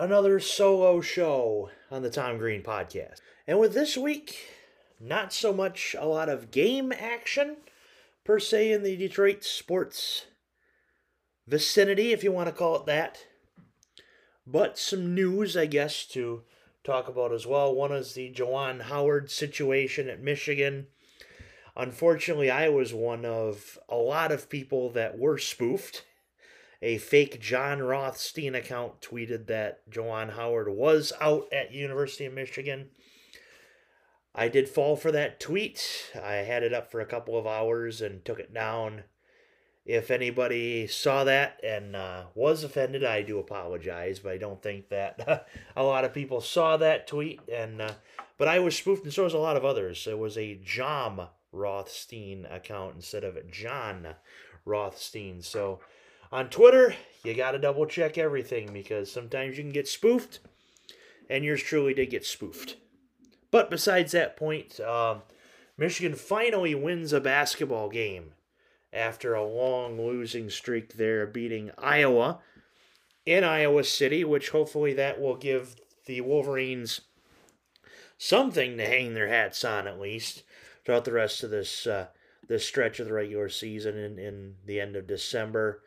another solo show on the Tom Green podcast. And with this week, not so much a lot of game action per se in the Detroit sports vicinity, if you want to call it that, but some news, I guess, to talk about as well. One is the Juwan Howard situation at Michigan. Unfortunately, I was one of a lot of people that were spoofed. A fake John Rothstein account tweeted that Juwan Howard was out at University of Michigan. I did fall for that tweet. I had it up for a couple of hours and took it down. If anybody saw that and was offended, I do apologize, but I don't think that a lot of people saw that tweet. But I was spoofed, and so was a lot of others. It was a Jom Rothstein account instead of John Rothstein. So on Twitter, you got to double check everything because sometimes you can get spoofed, and yours truly did get spoofed. But besides that point, Michigan finally wins a basketball game after a long losing streak there, beating Iowa in Iowa City, which hopefully that will give the Wolverines something to hang their hats on at least throughout the rest of this stretch of the regular season in the end of December.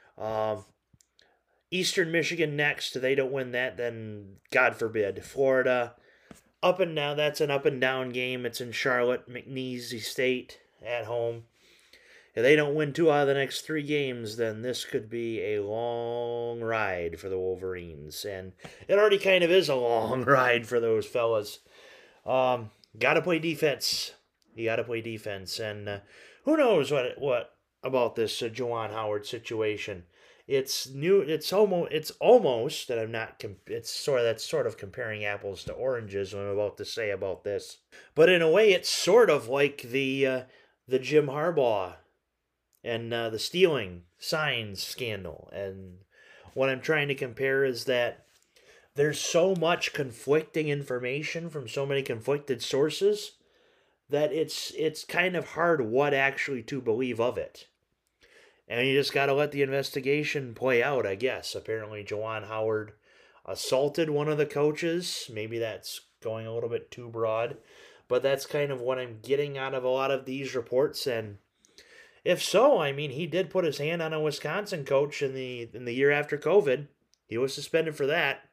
Eastern Michigan next. If they don't win that, then God forbid. Florida, up and down. That's an up and down game. It's in Charlotte, McNeese State at home. If they don't win 2 out of the next 3 games, then this could be a long ride for the Wolverines. And it already kind of is a long ride for those fellas. Got to play defense. You got to play defense. And who knows what about this Juwan Howard situation. It's new. It's almost that I'm not. It's sort of comparing apples to oranges. What I'm about to say about this, but in a way, it's sort of like the Jim Harbaugh and the stealing signs scandal. And what I'm trying to compare is that there's so much conflicting information from so many conflicted sources that it's kind of hard what actually to believe of it. And you just got to let the investigation play out, I guess. Apparently, Juwan Howard assaulted one of the coaches. Maybe that's going a little bit too broad. But that's kind of what I'm getting out of a lot of these reports. And if so, I mean, he did put his hand on a Wisconsin coach in the year after COVID. He was suspended for that.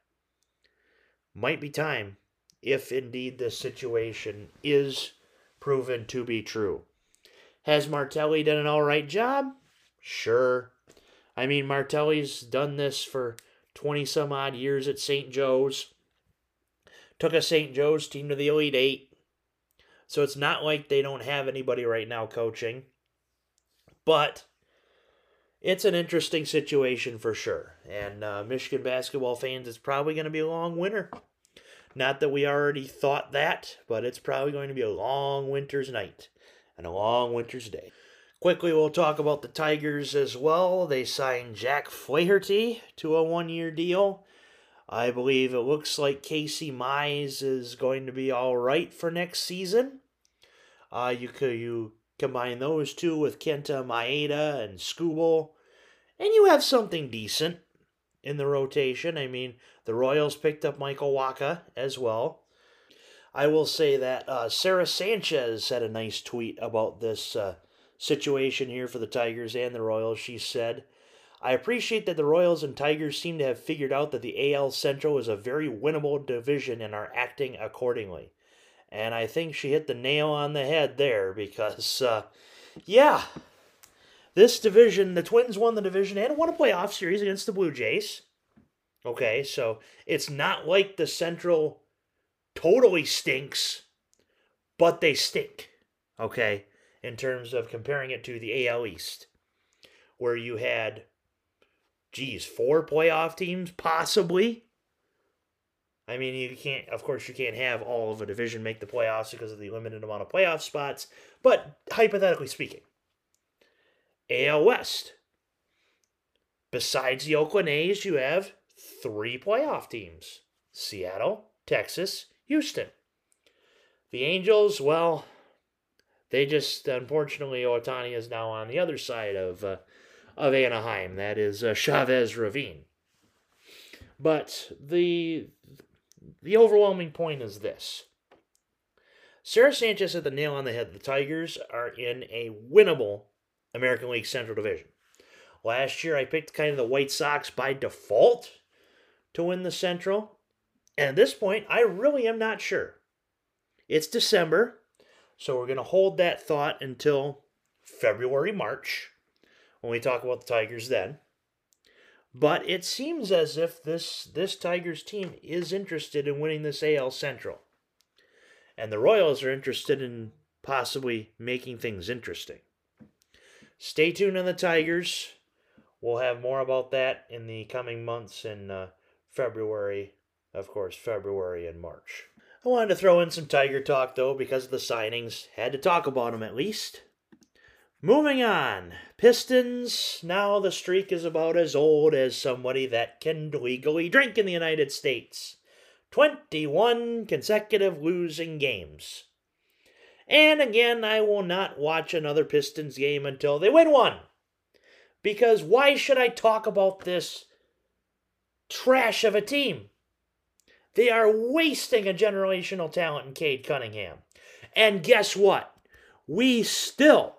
Might be time, if indeed this situation is proven to be true. Has Martelli done an all right job? Sure. I mean, Martelli's done this for 20-some-odd years at St. Joe's. Took a St. Joe's team to the Elite Eight. So it's not like they don't have anybody right now coaching. But it's an interesting situation for sure. And Michigan basketball fans, it's probably going to be a long winter. Not that we already thought that, but it's probably going to be a long winter's night and a long winter's day. Quickly, we'll talk about the Tigers as well. They signed Jack Flaherty to a 1-year deal. I believe it looks like Casey Mize is going to be all right for next season. You combine those two with Kenta Maeda and Skubal, and you have something decent in the rotation. I mean, the Royals picked up Michael Wacha as well. I will say that Sarah Sanchez had a nice tweet about this situation here for the Tigers and the Royals. She said, "I appreciate that the Royals and Tigers seem to have figured out that the AL Central is a very winnable division and are acting accordingly." And I think she hit the nail on the head there because, this division, the Twins won the division and won a playoff series against the Blue Jays. Okay, so it's not like the Central totally stinks, but they stink. Okay, in terms of comparing it to the AL East, where you had, 4 playoff teams, possibly. I mean, you can't have all of a division make the playoffs because of the limited amount of playoff spots, but hypothetically speaking, AL West, besides the Oakland A's, you have 3 playoff teams: Seattle, Texas, Houston. The Angels, well, they just, unfortunately, Ohtani is now on the other side of Anaheim. That is Chavez Ravine. But the overwhelming point is this. Sarah Sanchez hit the nail on the head. The Tigers are in a winnable American League Central Division. Last year, I picked kind of the White Sox by default to win the Central. And at this point, I really am not sure. It's December, so we're going to hold that thought until February, March, when we talk about the Tigers then. But it seems as if this Tigers team is interested in winning this AL Central. And the Royals are interested in possibly making things interesting. Stay tuned on the Tigers. We'll have more about that in the coming months in February, of course, February and March. I wanted to throw in some Tiger talk, though, because of the signings. Had to talk about them at least. Moving on. Pistons. Now the streak is about as old as somebody that can legally drink in the United States. 21 consecutive losing games. And again, I will not watch another Pistons game until they win one. Because why should I talk about this trash of a team? They are wasting a generational talent in Cade Cunningham. And guess what? We still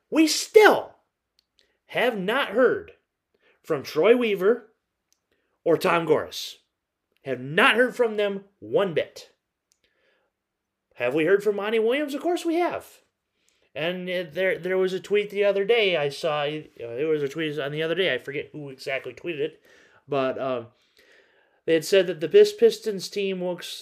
have not heard from Troy Weaver or Tom Gores. Have not heard from them one bit. Have we heard from Monty Williams? Of course we have. And there was a tweet the other day I saw. There was a tweet on the other day. I forget who exactly tweeted it, but they had said that this Pistons team looks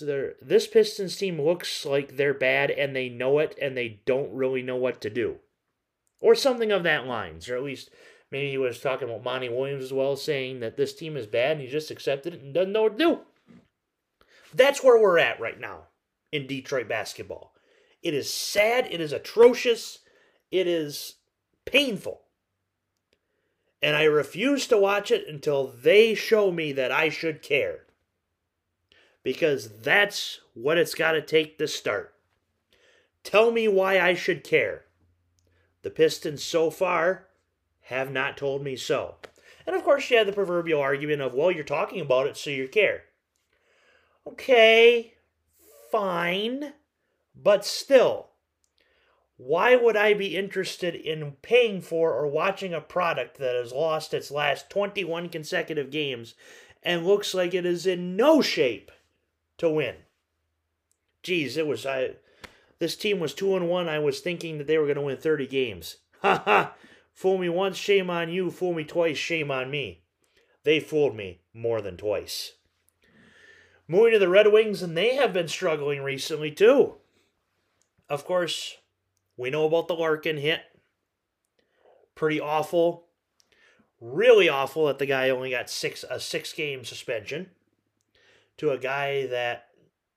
like they're bad and they know it and they don't really know what to do, or something of that lines. Or at least maybe he was talking about Monty Williams as well, saying that this team is bad and he just accepted it and doesn't know what to do. That's where we're at right now in Detroit basketball. It is sad. It is atrocious. It is painful. And I refuse to watch it until they show me that I should care. Because that's what it's got to take to start. Tell me why I should care. The Pistons so far have not told me so. And of course you have the proverbial argument of, well, you're talking about it, so you care. Okay, fine. But still, why would I be interested in paying for or watching a product that has lost its last 21 consecutive games and looks like it is in no shape to win? Geez, this team was 2-1. I was thinking that they were going to win 30 games. Ha ha! Fool me once, shame on you. Fool me twice, shame on me. They fooled me more than twice. Moving to the Red Wings, and they have been struggling recently too. Of course, we know about the Larkin hit. Pretty awful. Really awful that the guy only got a 6-game suspension. To a guy that,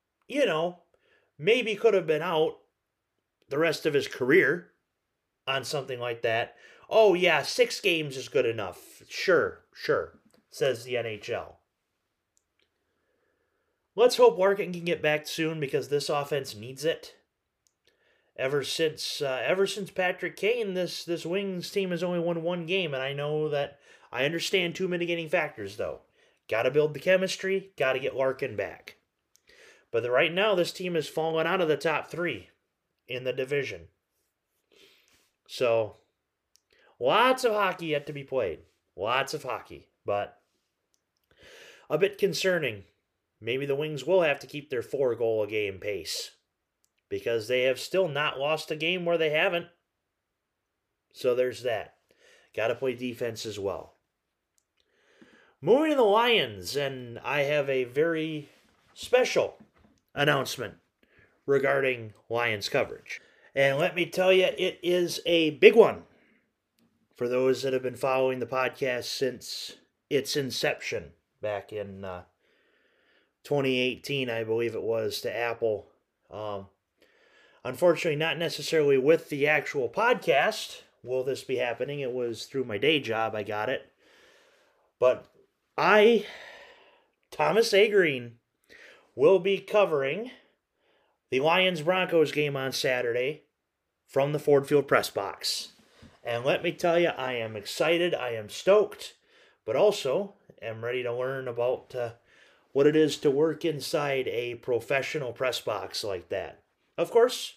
maybe could have been out the rest of his career on something like that. Oh yeah, 6 games is good enough. Sure, says the NHL. Let's hope Larkin can get back soon because this offense needs it. Ever since Patrick Kane, this Wings team has only won 1 game, and I understand 2 mitigating factors though. Got to build the chemistry, got to get Larkin back. But right now, this team has fallen out of the top 3 in the division. So, lots of hockey yet to be played. Lots of hockey, but a bit concerning. Maybe the Wings will have to keep their 4-goal-a-game pace. Because they have still not lost a game where they haven't. So there's that. Got to play defense as well. Moving to the Lions, and I have a very special announcement regarding Lions coverage. And let me tell you, it is a big one for those that have been following the podcast since its inception back in 2018, I believe it was, to Apple. Unfortunately, not necessarily with the actual podcast will this be happening. It was through my day job I got it. But Thomas A. Green, will be covering the Lions-Broncos game on Saturday from the Ford Field press box. And let me tell you, I am excited, I am stoked, but also am ready to learn about what it is to work inside a professional press box like that. Of course,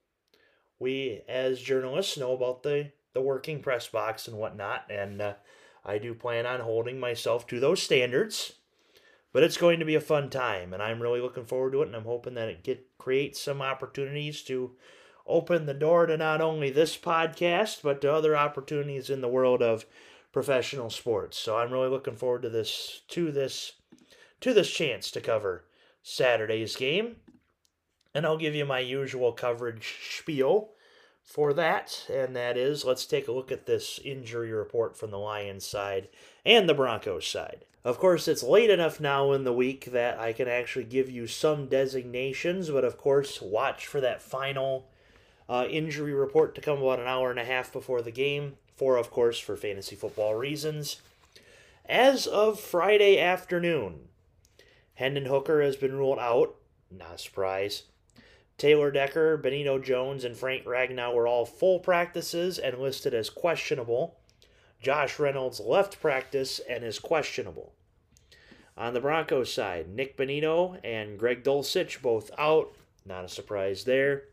we as journalists know about the working press box and whatnot, and I do plan on holding myself to those standards. But it's going to be a fun time, and I'm really looking forward to it, and I'm hoping that it creates some opportunities to open the door to not only this podcast, but to other opportunities in the world of professional sports. So I'm really looking forward to this chance to cover Saturday's game. And I'll give you my usual coverage spiel for that, and that is, let's take a look at this injury report from the Lions side and the Broncos side. Of course, it's late enough now in the week that I can actually give you some designations, but of course, watch for that final injury report to come about an hour and a half before the game, of course, for fantasy football reasons. As of Friday afternoon, Hendon Hooker has been ruled out, not a surprise. Taylor Decker, Benito Jones, and Frank Ragnow were all full practices and listed as questionable. Josh Reynolds left practice and is questionable. On the Broncos side, Nick Benito and Greg Dulcich both out. Not a surprise there.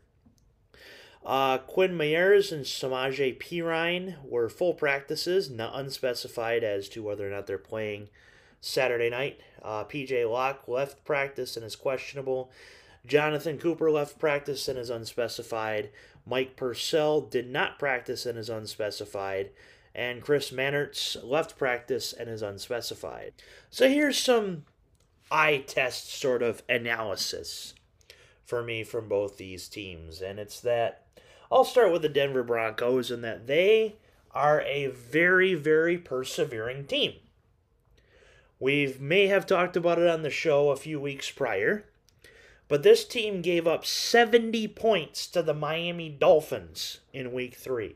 Quinn Meiers and Samaje Perine were full practices, not unspecified as to whether or not they're playing Saturday night. PJ Locke left practice and is questionable. Jonathan Cooper left practice and is unspecified. Mike Purcell did not practice and is unspecified. And Chris Mannertz left practice and is unspecified. So here's some eye test sort of analysis for me from both these teams. And it's that I'll start with the Denver Broncos in that they are a very, very persevering team. We may have talked about it on the show a few weeks prior, but this team gave up 70 points to the Miami Dolphins in Week 3.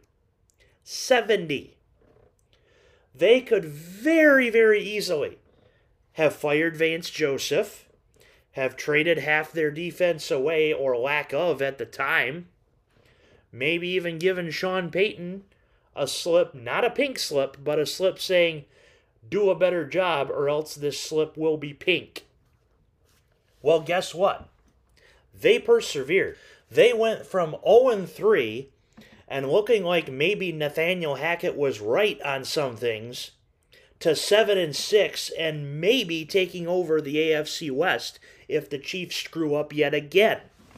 70. They could very, very easily have fired Vance Joseph, have traded half their defense away or lack of at the time, maybe even given Sean Payton a slip, not a pink slip, but a slip saying, do a better job or else this slip will be pink. Well, guess what? They persevered. They went from 0-3 and looking like maybe Nathaniel Hackett was right on some things to 7-6 and maybe taking over the AFC West if the Chiefs screw up yet again.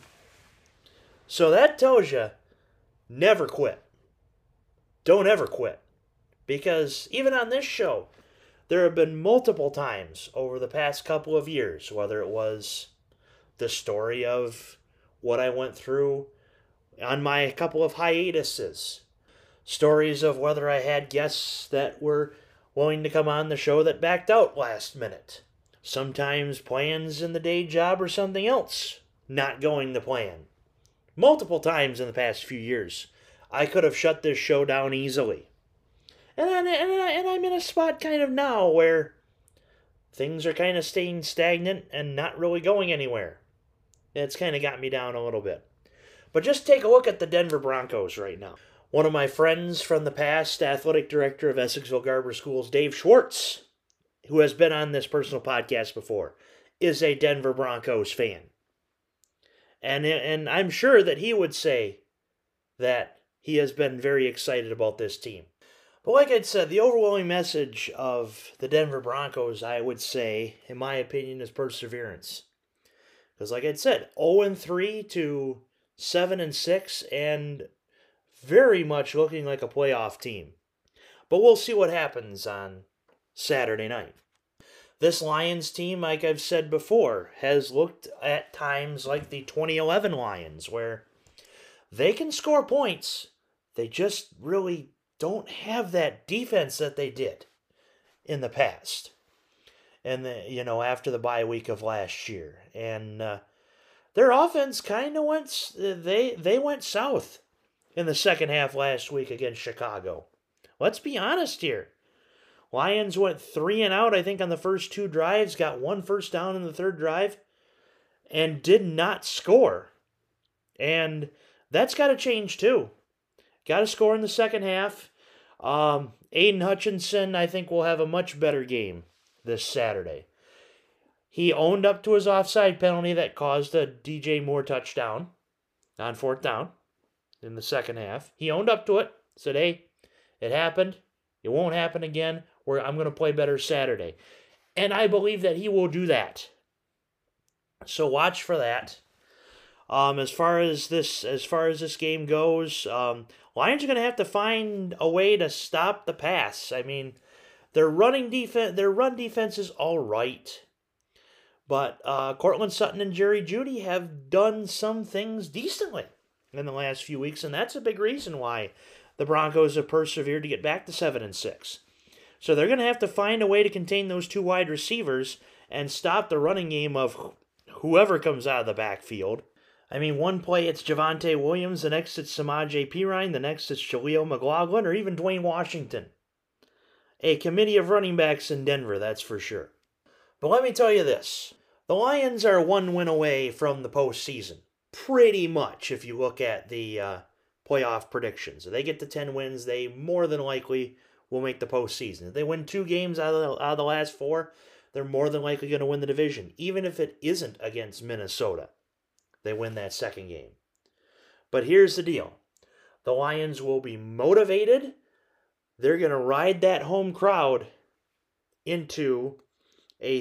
So that tells you, never quit. Don't ever quit. Because even on this show, there have been multiple times over the past couple of years, whether it was the story of what I went through on my couple of hiatuses, stories of whether I had guests that were willing to come on the show that backed out last minute, sometimes plans in the day job or something else not going to plan. Multiple times in the past few years, I could have shut this show down easily. And I'm in a spot kind of now where things are kind of staying stagnant and not really going anywhere. It's kind of got me down a little bit. But just take a look at the Denver Broncos right now. One of my friends from the past, athletic director of Essexville Garber Schools, Dave Schwartz, who has been on this personal podcast before, is a Denver Broncos fan. And I'm sure that he would say that he has been very excited about this team. But like I said, the overwhelming message of the Denver Broncos, I would say, in my opinion, is perseverance. Because like I said, 0-3 to 7-6 and very much looking like a playoff team. But we'll see what happens on Saturday night. This Lions team, like I've said before, has looked at times like the 2011 Lions, where they can score points. They just really don't have that defense that they did in the past. And, after the bye week of last year. And their offense kind of went, they went south in the second half last week against Chicago. Let's be honest here. Lions went 3 and out, I think, on the first 2 drives, got 1 first down in the third drive, and did not score. And that's got to change too. Got to score in the second half. Aiden Hutchinson, I think, will have a much better game this Saturday. He owned up to his offside penalty that caused a DJ Moore touchdown on 4th down in the second half. He owned up to it, said, hey, it happened. It won't happen again. I'm going to play better Saturday. And I believe that he will do that. So watch for that. As far as this game goes, Lions are going to have to find a way to stop the pass. I mean, their run defense is all right. But Cortland Sutton and Jerry Jeudy have done some things decently in the last few weeks, and that's a big reason why the Broncos have persevered to get back to 7-6. So they're going to have to find a way to contain those 2 wide receivers and stop the running game of whoever comes out of the backfield. I mean, one play it's Javonte Williams, the next it's Samaje Perine, the next it's Jaleel McLaughlin, or even Dwayne Washington. A committee of running backs in Denver, that's for sure. But let me tell you this. The Lions are 1 win away from the postseason. Pretty much, if you look at the playoff predictions. If they get to 10 wins, they more than likely will make the postseason. If they win 2 games out of the last 4, they're more than likely going to win the division. Even if it isn't against Minnesota, they win that second game. But here's the deal. The Lions will be motivated. They're going to ride that home crowd into a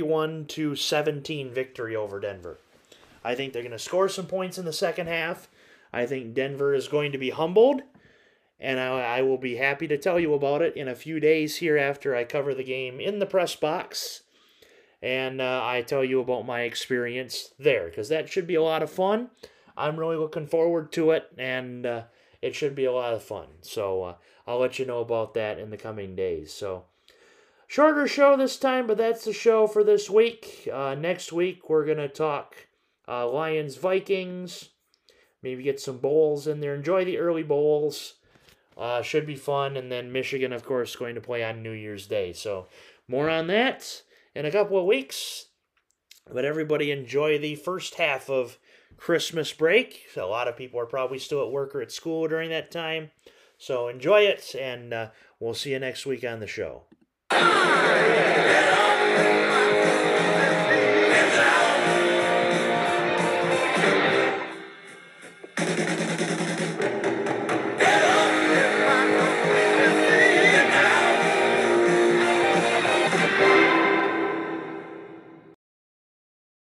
31-17 victory over Denver. I think they're going to score some points in the second half. I think Denver is going to be humbled, and I will be happy to tell you about it in a few days here after I cover the game in the press box, and I tell you about my experience there, because that should be a lot of fun. I'm really looking forward to it, and it should be a lot of fun. So I'll let you know about that in the coming days. So shorter show this time, but that's the show for this week. Next week, we're going to talk Lions-Vikings. Maybe get some bowls in there. Enjoy the early bowls. Should be fun. And then Michigan, of course, going to play on New Year's Day. So more on that in a couple of weeks. But everybody enjoy the first half of Christmas break. A lot of people are probably still at work or at school during that time. So enjoy it, and we'll see you next week on the show.